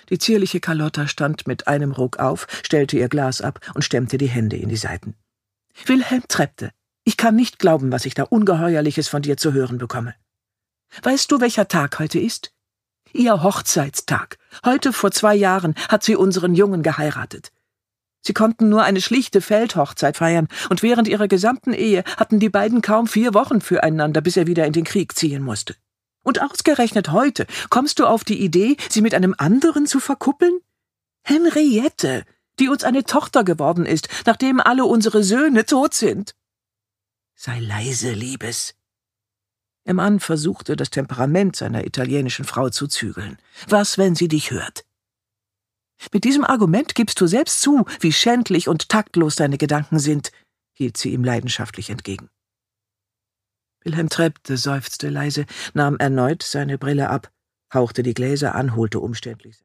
Die zierliche Carlotta stand mit einem Ruck auf, stellte ihr Glas ab und stemmte die Hände in die Seiten. »Wilhelm Trepte, ich kann nicht glauben, was ich da Ungeheuerliches von dir zu hören bekomme. Weißt du, welcher Tag heute ist? Ihr Hochzeitstag. Heute vor 2 Jahren hat sie unseren Jungen geheiratet. Sie konnten nur eine schlichte Feldhochzeit feiern, und während ihrer gesamten Ehe hatten die beiden kaum 4 Wochen füreinander, bis er wieder in den Krieg ziehen musste. Und ausgerechnet heute kommst du auf die Idee, sie mit einem anderen zu verkuppeln? Henriette, die uns eine Tochter geworden ist, nachdem alle unsere Söhne tot sind. Sei leise, Liebes. Der Mann versuchte, das Temperament seiner italienischen Frau zu zügeln. Was, wenn sie dich hört? Mit diesem Argument gibst du selbst zu, wie schändlich und taktlos deine Gedanken sind, hielt sie ihm leidenschaftlich entgegen. Wilhelm Trepte seufzte leise, nahm erneut seine Brille ab, hauchte die Gläser an, holte umständlich